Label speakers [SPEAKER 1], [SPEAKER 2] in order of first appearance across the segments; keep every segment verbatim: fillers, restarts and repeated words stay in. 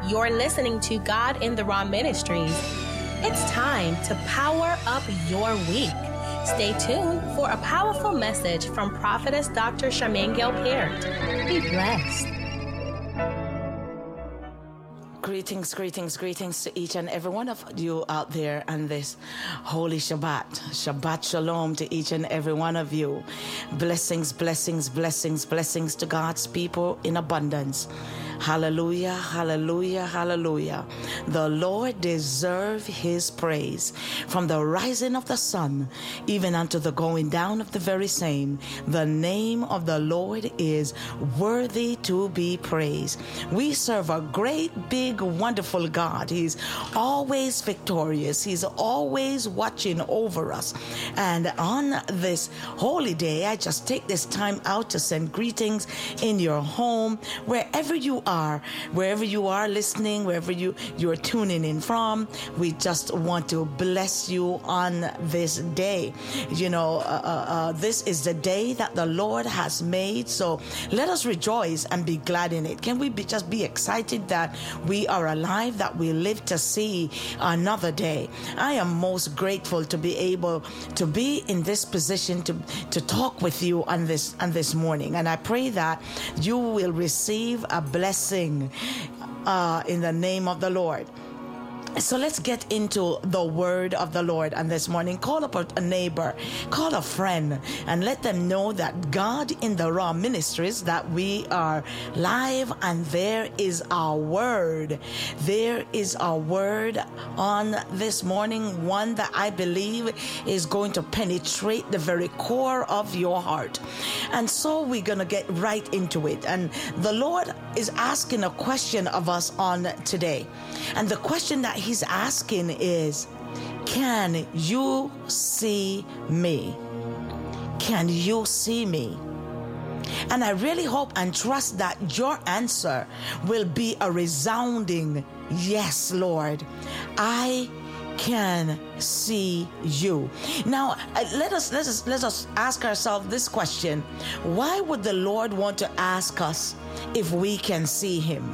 [SPEAKER 1] You're listening to God in the Raw Ministries. It's time to power up your week. Stay tuned for a powerful message from Prophetess Doctor Charmaine Gilpert. Be blessed.
[SPEAKER 2] Greetings, greetings, greetings to each and every one of you out there on this holy Shabbat. Shabbat Shalom to each and every one of you. Blessings, blessings, blessings, blessings to God's people in abundance. Hallelujah, hallelujah, hallelujah. The Lord deserves his praise. From the rising of the sun, even unto the going down of the very same, the name of the Lord is worthy to be praised. We serve a great, big, wonderful God. He's always victorious. He's always watching over us. And on this holy day, I just take this time out to send greetings in your home, wherever you are, wherever you are listening, wherever you, you're tuning in from. We just want to bless you on this day. You know, uh, uh, uh, this is the day that the Lord has made, so let us rejoice and be glad in it. Can we be, just be excited that we are alive, that we live to see another day? I am most grateful to be able to be in this position to, to talk with you on this, on this morning, and I pray that you will receive a blessing Uh, in the name of the Lord. So let's get into the word of the Lord. And this morning, call up a neighbor, call a friend, and let them know that God in the Raw Ministries, that we are live, and there is our word. There is our word on this morning, one that I believe is going to penetrate the very core of your heart. And so we're going to get right into it. And the Lord is asking a question of us on today. And the question that he's asking is, can you see me? Can you see me? And I really hope and trust that your answer will be a resounding yes, Lord. I can see you. Now, let us let us let us ask ourselves this question: why would the Lord want to ask us if we can see him?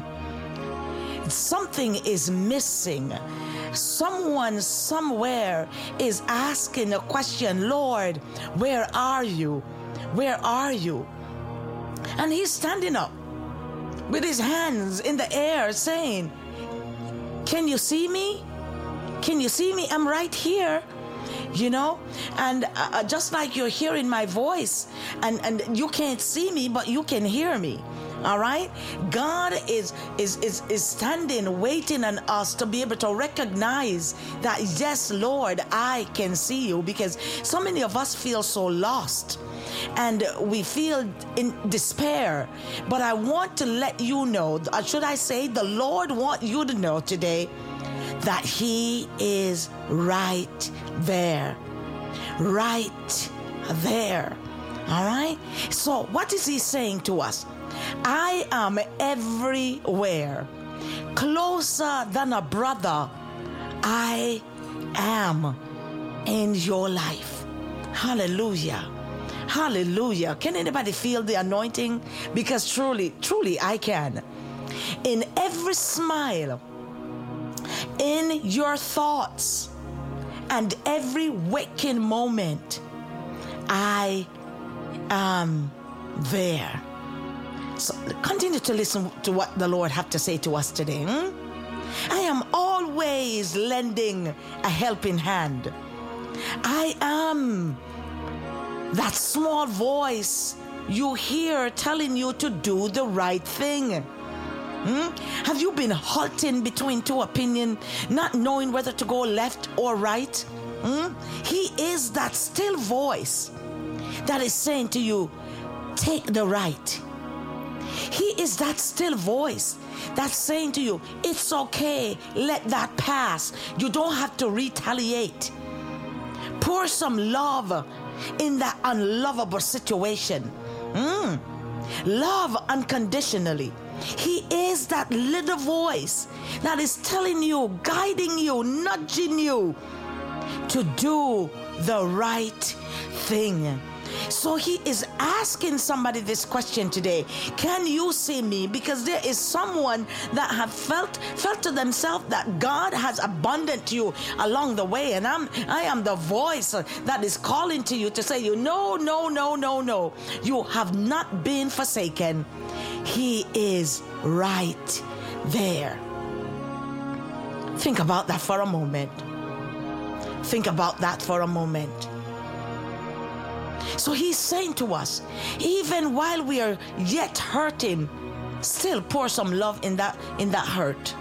[SPEAKER 2] Something is missing. Someone somewhere is asking a question, Lord, where are you? Where are you? And he's standing up with his hands in the air saying, can you see me? Can you see me? I'm right here. You know, and uh, just like you're hearing my voice, and, and you can't see me, but you can hear me. All right, God is is is is standing, waiting on us to be able to recognize that, yes, Lord, I can see you, because so many of us feel so lost and we feel in despair. But I want to let you know, or should I say, the Lord want you to know today that he is right there, right there. All right. So what is he saying to us? I am everywhere, closer than a brother. I am in your life. Hallelujah. Hallelujah. Can anybody feel the anointing? Because truly, truly I can. In every smile, in your thoughts, and every waking moment, I am there. So continue to listen to what the Lord have to say to us today. Hmm? I am always lending a helping hand. I am that small voice you hear telling you to do the right thing. Hmm? Have you been halting between two opinions, not knowing whether to go left or right? Hmm? He is that still voice that is saying to you, take the right. He is that still voice that's saying to you, it's okay, let that pass. You don't have to retaliate. Pour some love in that unlovable situation. Mm. Love unconditionally. He is that little voice that is telling you, guiding you, nudging you to do the right thing. So he is asking somebody this question today. Can you see me? Because there is someone that have felt felt to themselves that God has abandoned you along the way. And I'm I am the voice that is calling to you to say you no, no, no, no, no. You have not been forsaken. He is right there. Think about that for a moment. Think about that for a moment. So he's saying to us, even while we are yet hurting, still pour some love in that in that hurt.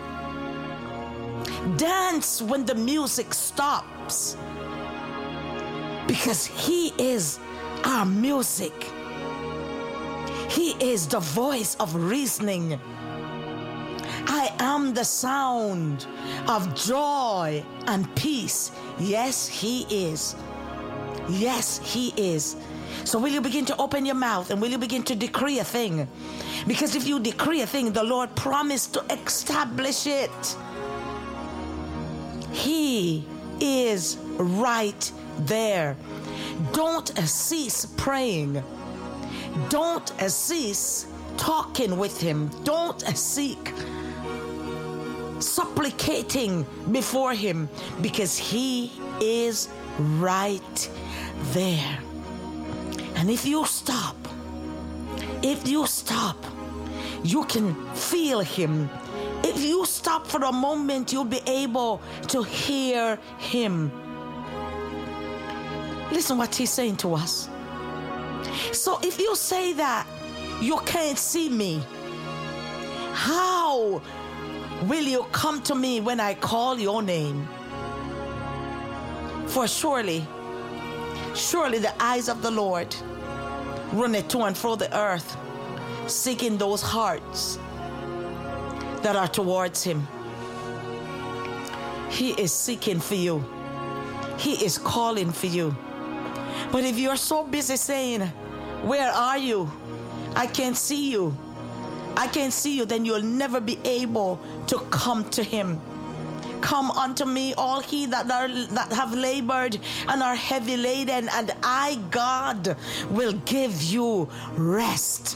[SPEAKER 2] Dance when the music stops, because he is our music. He is the voice of reasoning. I am the sound of joy and peace. Yes, he is. Yes, he is. So will you begin to open your mouth and will you begin to decree a thing? Because if you decree a thing, the Lord promised to establish it. He is right there. Don't cease praying. Don't cease talking with him. Don't seek supplicating before him, because he is right there. And if you stop, if you stop, you can feel him. If you stop for a moment, you'll be able to hear him. Listen what he's saying to us. So if you say that you can't see me, how will you come to me when I call your name? For surely, surely the eyes of the Lord runneth to and fro the earth, seeking those hearts that are towards him. He is seeking for you. He is calling for you. But if you're so busy saying, where are you? I can't see you. I can't see you, then you'll never be able to come to him. Come unto me, all ye that are that have labored and are heavy laden, and I, God, will give you rest.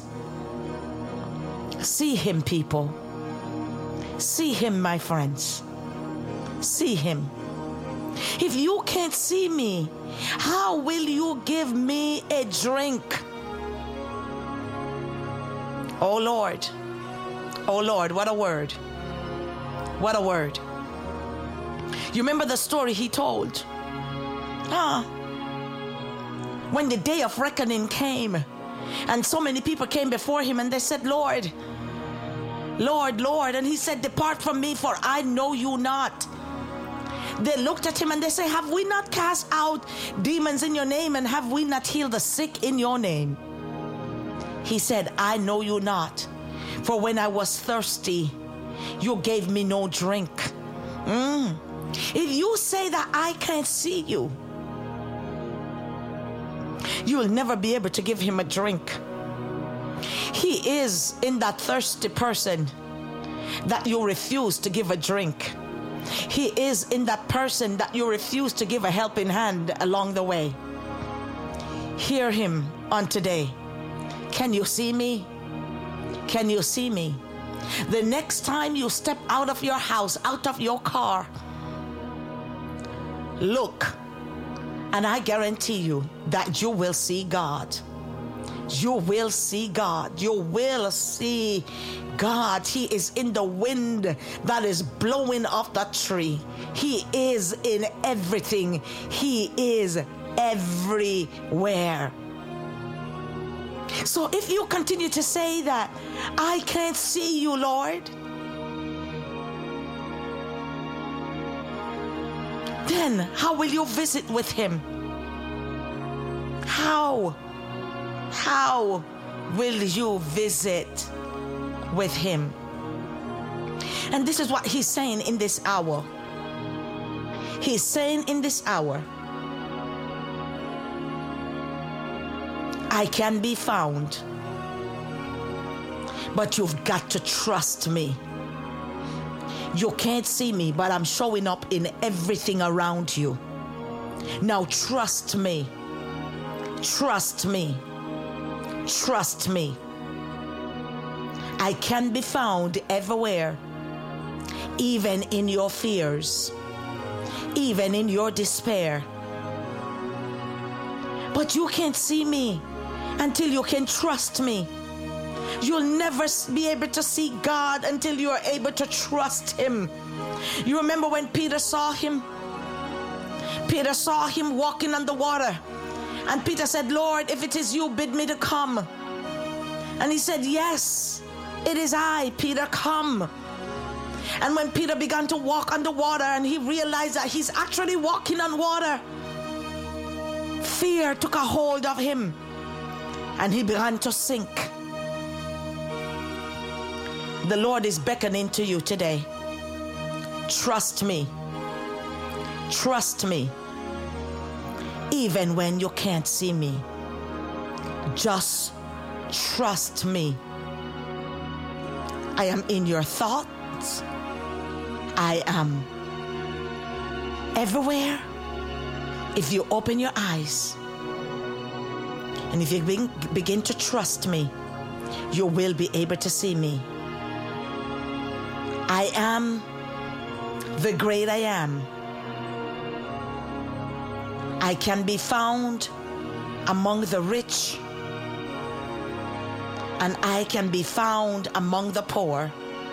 [SPEAKER 2] See him, people. See him, my friends. See him. If you can't see me, how will you give me a drink? Oh Lord. Oh Lord, what a word. What a word. You remember the story he told? Ah, when the day of reckoning came, and so many people came before him, and they said, Lord, Lord, Lord. And he said, depart from me, for I know you not. They looked at him and they say, have we not cast out demons in your name, and have we not healed the sick in your name? He said, I know you not. For when I was thirsty, you gave me no drink. Mm. If you say that I can't see you, you will never be able to give him a drink. He is in that thirsty person that you refuse to give a drink. He is in that person that you refuse to give a helping hand along the way. Hear him on today. Can you see me? Can you see me? The next time you step out of your house, out of your car, look, and I guarantee you that you will see God. You will see God. You will see God. He is in the wind that is blowing off the tree. He is in everything. He is everywhere. So if you continue to say that, I can't see you, Lord, then how will you visit with him? How? How will you visit with him? And this is what he's saying in this hour. He's saying in this hour, I can be found, but you've got to trust me. You can't see me, but I'm showing up in everything around you. Now trust me. Trust me. Trust me. I can be found everywhere, even in your fears, even in your despair. But you can't see me until you can trust me. You'll never be able to see God until you are able to trust him. You remember when Peter saw him? Peter saw him walking on the water. And Peter said, Lord, if it is you, bid me to come. And he said, yes, it is I, Peter, come. And when Peter began to walk on the water and he realized that he's actually walking on water, fear took a hold of him and he began to sink. The Lord is beckoning to you today. Trust me. Trust me. Even when you can't see me. Just trust me. I am in your thoughts. I am everywhere. If you open your eyes and if you begin, begin to trust me, you will be able to see me. I am the great I am. I can be found among the rich, and I can be found among the poor.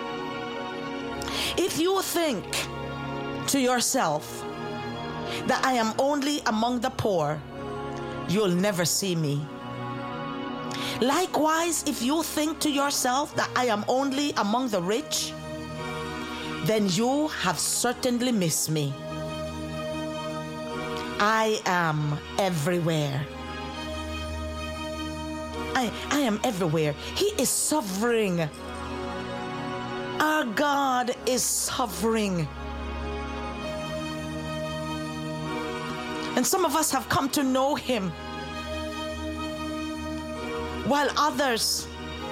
[SPEAKER 2] If you think to yourself that I am only among the poor, you'll never see me. Likewise, if you think to yourself that I am only among the rich, then you have certainly missed me. I am everywhere. I, I am everywhere. He is sovereign. Our God is sovereign. And some of us have come to know him, while others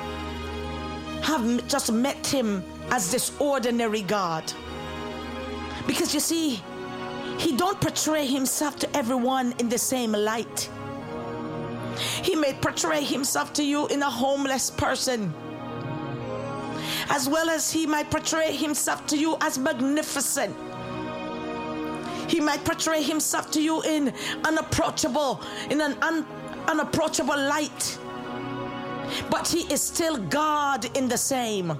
[SPEAKER 2] have just met him as this ordinary God. Because you see, he don't portray himself to everyone in the same light. He may portray himself to you in a homeless person, as well as he might portray himself to you as magnificent. He might portray himself to you in unapproachable, in an un, unapproachable light. But he is still God in the same.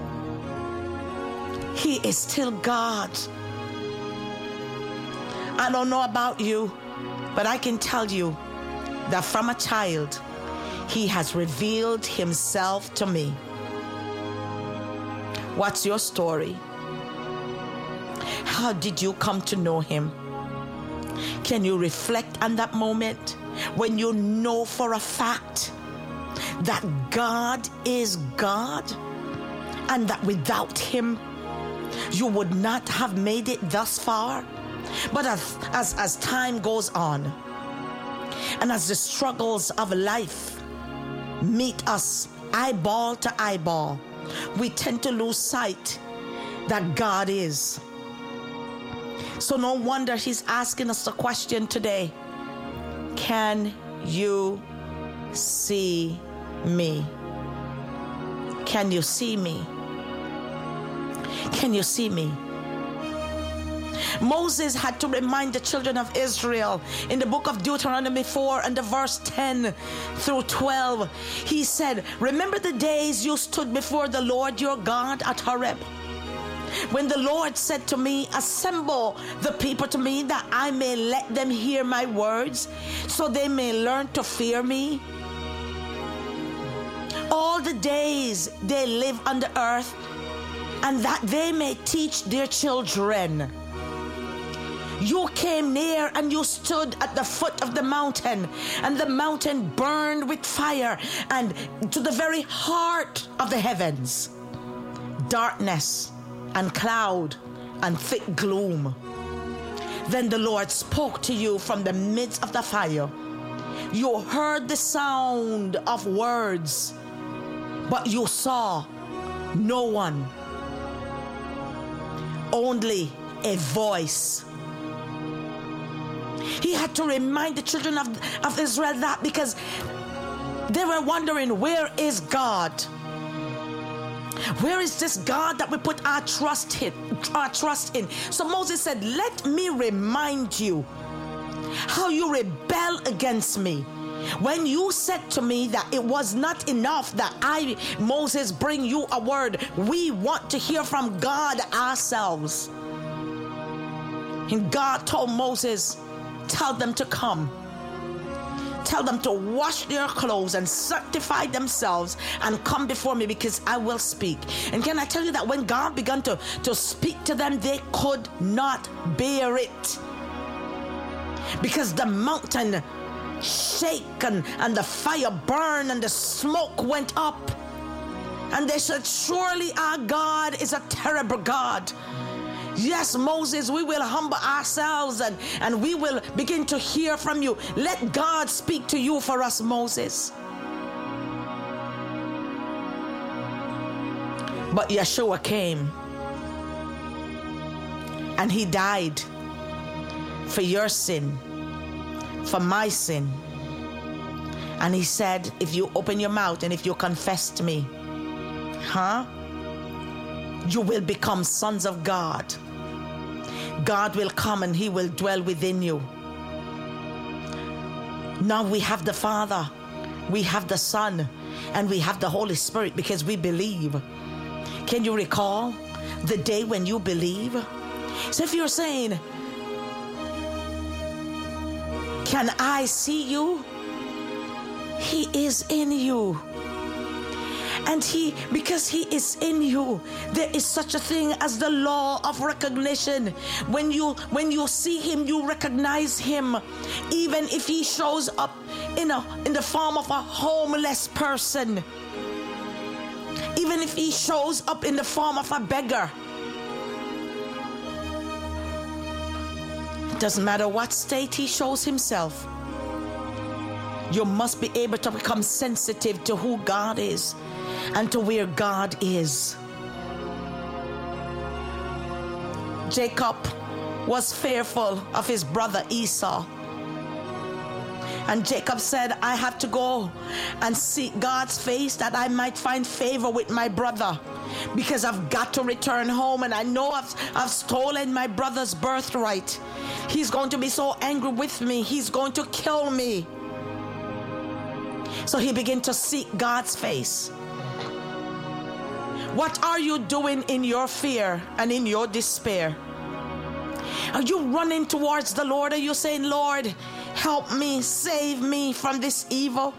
[SPEAKER 2] He is still God. I don't know about you, but I can tell you that from a child, he has revealed himself to me. What's your story? How did you come to know him? Can you reflect on that moment when you know for a fact that God is God and that without him, you would not have made it thus far? But as, as, as time goes on, and as the struggles of life meet us eyeball to eyeball, we tend to lose sight that God is. So no wonder he's asking us the question today: can you see me? Can you see me? Can you see me? Moses had to remind the children of Israel in the book of Deuteronomy four and the verse ten through twelve. He said, remember the days you stood before the Lord your God at Horeb, when the Lord said to me, assemble the people to me that I may let them hear my words, so they may learn to fear me. All the days they live on the earth, and that they may teach their children. You came near and you stood at the foot of the mountain, and the mountain burned with fire, and to the very heart of the heavens, darkness and cloud and thick gloom. Then the Lord spoke to you from the midst of the fire. You heard the sound of words, but you saw no one, only a voice. He had to remind the children of, of Israel that, because they were wondering, where is God? Where is this God that we put our trust in? Our trust in? So Moses said, let me remind you how you rebel against me when you said to me that it was not enough that I, Moses, bring you a word. We want to hear from God ourselves. And God told Moses, tell them to come. Tell them to wash their clothes and sanctify themselves and come before me, because I will speak. And can I tell you that when God began to, to speak to them, they could not bear it, because the mountain shake and, and the fire burned and the smoke went up. And they said, surely our God is a terrible God. Yes, Moses, we will humble ourselves and, and we will begin to hear from you. Let God speak to you for us, Moses. But Yeshua came and he died for your sin, for my sin. And he said, if you open your mouth and if you confess to me, huh? You will become sons of God. God will come and he will dwell within you. Now we have the Father, we have the Son, and we have the Holy Spirit because we believe. Can you recall the day when you believe? So if you're saying, can I see you? He is in you. And he, because he is in you, there is such a thing as the law of recognition. When you when you see him, you recognize him, even if he shows up in a in the form of a homeless person, even if he shows up in the form of a beggar. It doesn't matter what state he shows himself. You must be able to become sensitive to who God is and to where God is. Jacob was fearful of his brother Esau. And Jacob said, I have to go and seek God's face that I might find favor with my brother, because I've got to return home and I know I've, I've stolen my brother's birthright. He's going to be so angry with me. He's going to kill me. So he began to seek God's face. What are you doing in your fear and in your despair? Are you running towards the Lord? Are you saying, Lord, help me, save me from this evil?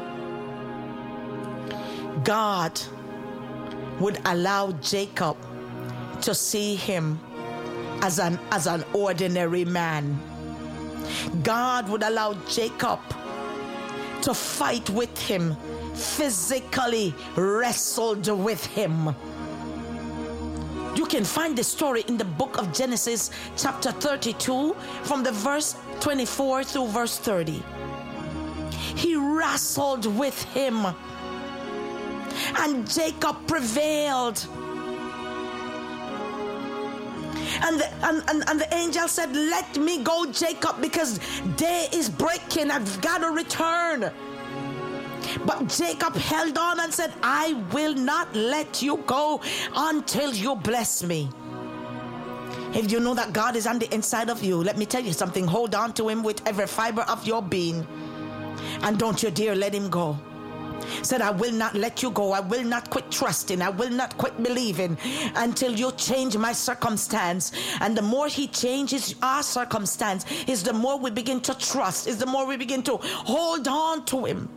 [SPEAKER 2] God would allow Jacob to see him as an, as an ordinary man. God would allow Jacob to fight with him, physically wrestled with him. You can find the story in the book of Genesis chapter thirty-two from the verse twenty-four through verse thirty. He wrestled with him and Jacob prevailed. And the, and, and, and the angel said, let me go, Jacob, because day is breaking. I've got to return. But Jacob held on and said, I will not let you go until you bless me. If you know that God is on the inside of you, let me tell you something. Hold on to him with every fiber of your being. And don't you dare let him go. Said, I will not let you go. I will not quit trusting. I will not quit believing until you change my circumstance. And the more he changes our circumstance, is the more we begin to trust, is the more we begin to hold on to him.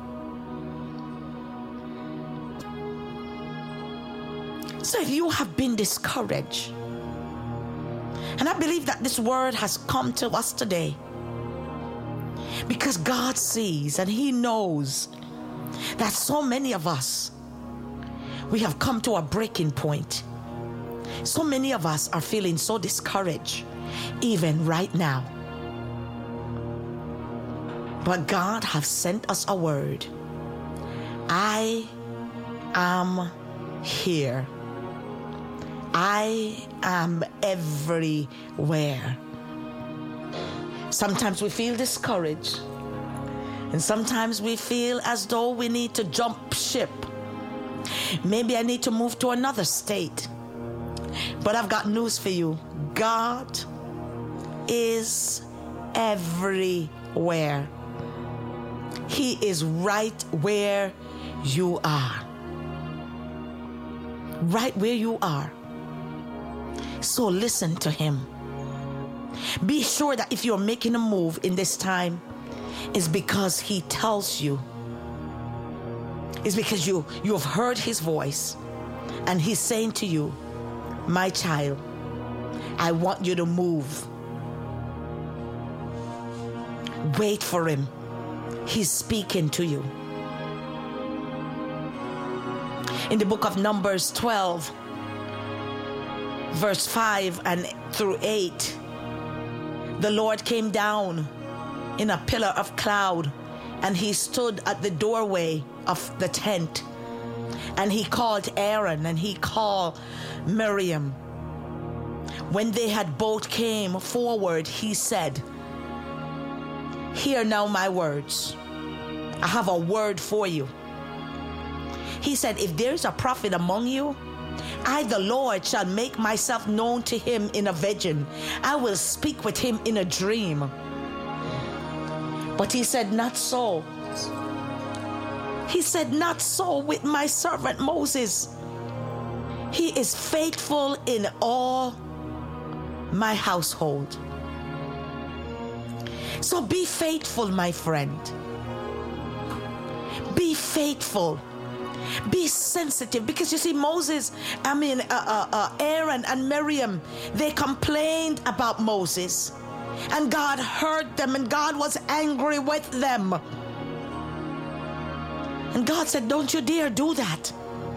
[SPEAKER 2] So if you have been discouraged, and I believe that this word has come to us today, because God sees and he knows that so many of us, we have come to a breaking point. So many of us are feeling so discouraged, even right now. But God has sent us a word. I am here. I am everywhere. Sometimes we feel discouraged. And sometimes we feel as though we need to jump ship. Maybe I need to move to another state. But I've got news for you. God is everywhere. He is right where you are. Right where you are. So listen to him. Be sure that if you're making a move in this time, it's because he tells you. It's because you, you have heard his voice. And he's saying to you, my child, I want you to move. Wait for him. He's speaking to you. In the book of Numbers twelve, verse five and through eight, the Lord came down in a pillar of cloud, and he stood at the doorway of the tent, and he called Aaron and he called Miriam. When they had both came forward, he said, hear now my words. I have a word for you. He said, if there is a prophet among you, I, the Lord, shall make myself known to him in a vision. I will speak with him in a dream. But he said, not so. He said, not so with my servant Moses. He is faithful in all my household. So be faithful, my friend. Be faithful. Be sensitive, because you see, Moses, I mean, uh, uh, uh, Aaron and Miriam, they complained about Moses, and God heard them, and God was angry with them. And God said, don't you dare do that.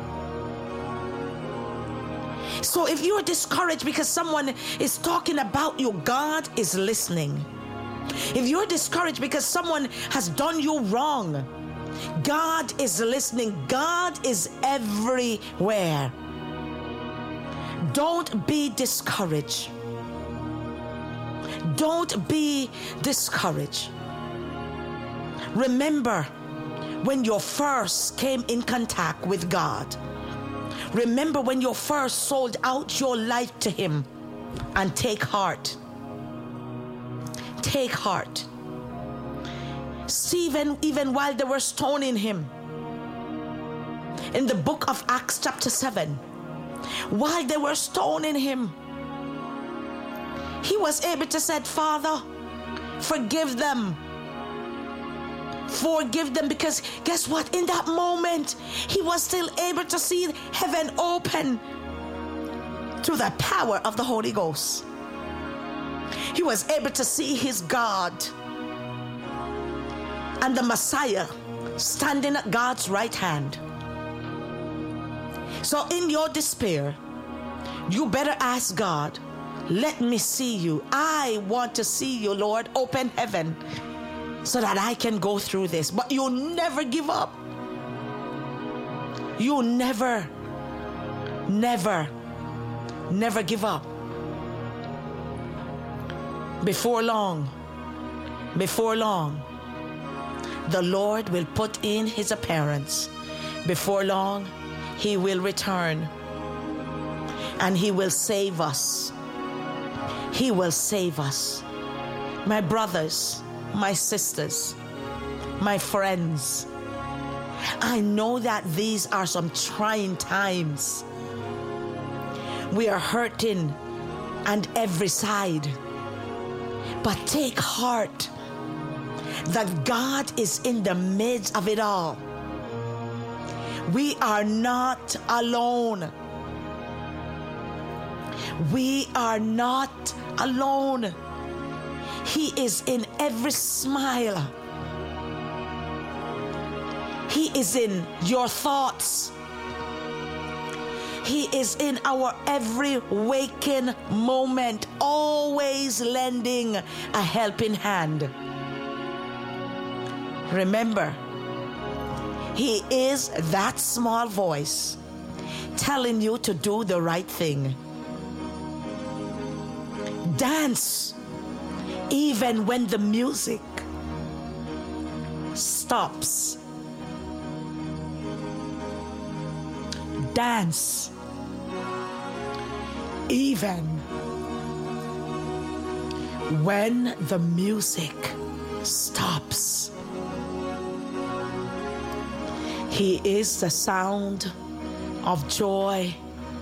[SPEAKER 2] So if you're discouraged because someone is talking about you, God is listening. If you're discouraged because someone has done you wrong, God is listening. God is everywhere. Don't be discouraged. Don't be discouraged. Remember when you first came in contact with God. Remember when you first sold out your life to him, and take heart. Take heart. Stephen, even while they were stoning him, in the book of Acts chapter seven, while they were stoning him, he was able to say, Father, forgive them. Forgive them, because guess what? In that moment, he was still able to see heaven open through the power of the Holy Ghost. He was able to see his God and the Messiah standing at God's right hand. So in your despair, you better ask God, let me see you. I want to see you, Lord. Open heaven so that I can go through this. But you never give up. You never, never, never give up. Before long, before long, the Lord will put in his appearance. Before long, he will return, and he will save us. He will save us. My brothers, my sisters, my friends, I know that these are some trying times. We are hurting on every side. But take heart that God is in the midst of it all. We are not alone. We are not alone. He is in every smile. He is in your thoughts. He is in our every waking moment, always lending a helping hand. Remember, he is that small voice telling you to do the right thing. Dance even when the music stops. Dance even when the music stops. He is the sound of joy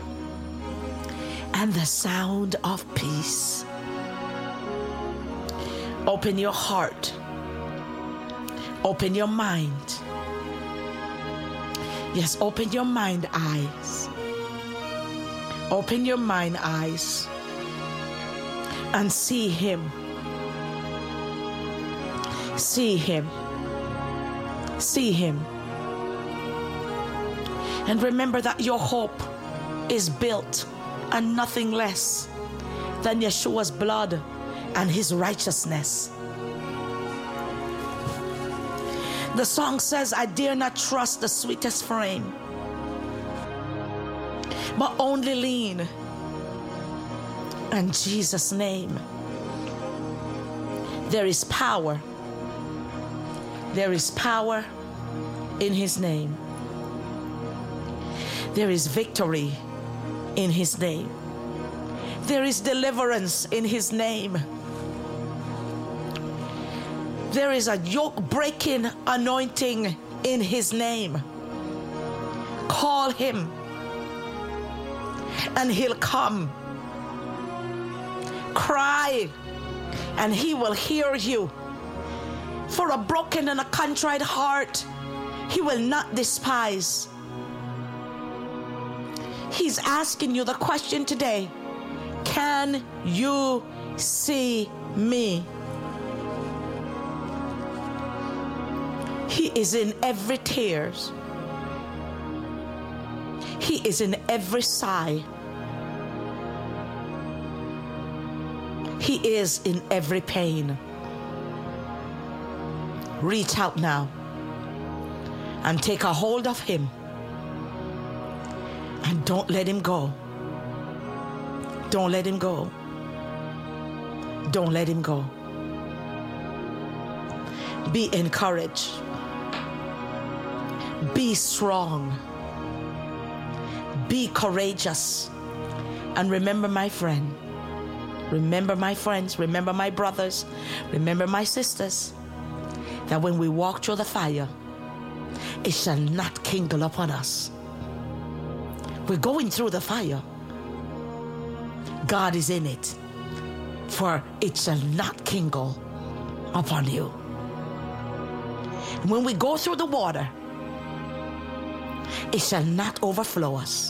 [SPEAKER 2] and the sound of peace. Open your heart. Open your mind. Yes, open your mind eyes. Open your mind eyes and see him. See him. See him. And remember that your hope is built on nothing less than Yeshua's blood and his righteousness. The song says, I dare not trust the sweetest frame, but only lean on Jesus' name. There is power. There is power in his name. There is victory in his name. There is deliverance in his name. There is a yoke-breaking anointing in his name. Call him and he'll come. Cry and he will hear you. For a broken and a contrite heart, he will not despise. He's asking you the question today, can you see me? He is in every tears. He is in every sigh. He is in every pain. Reach out now and take a hold of him. And don't let him go. Don't let him go. Don't let him go. Be encouraged. Be strong. Be courageous. And remember, my friend, remember my friends, remember my brothers, remember my sisters, that when we walk through the fire, it shall not kindle upon us. We're going through the fire. God is in it, for it shall not kindle upon you. When we go through the water, it shall not overflow us.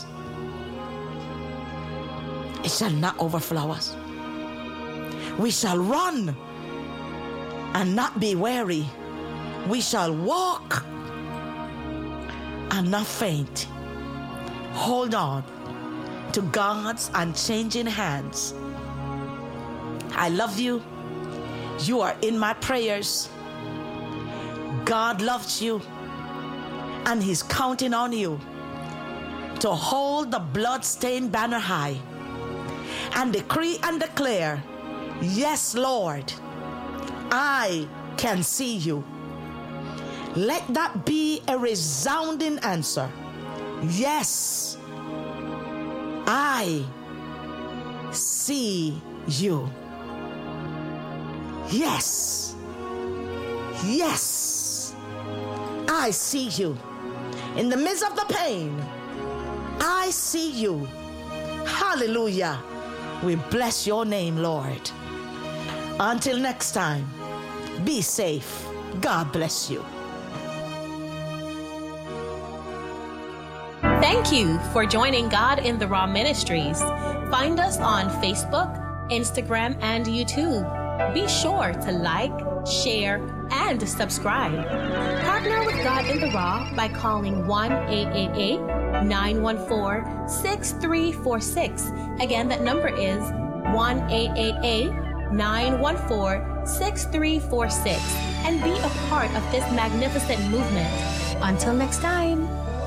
[SPEAKER 2] It shall not overflow us. We shall run and not be weary. We shall walk and not faint. Hold on to God's unchanging hands. I love you. You are in my prayers. God loves you, and he's counting on you to hold the blood-stained banner high and decree and declare, yes, Lord, I can see you. Let that be a resounding answer. Yes, I see you. Yes, yes, I see you. In the midst of the pain, I see you. Hallelujah. We bless your name, Lord. Until next time, be safe. God bless you.
[SPEAKER 1] Thank you for joining God in the Raw Ministries. Find us on Facebook, Instagram, and YouTube. Be sure to like, share, and subscribe. Partner with God in the Raw by calling one eight eight eight, nine one four, six three four six. Again, that number is one eight eight eight, nine one four, six three four six. And be a part of this magnificent movement. Until next time.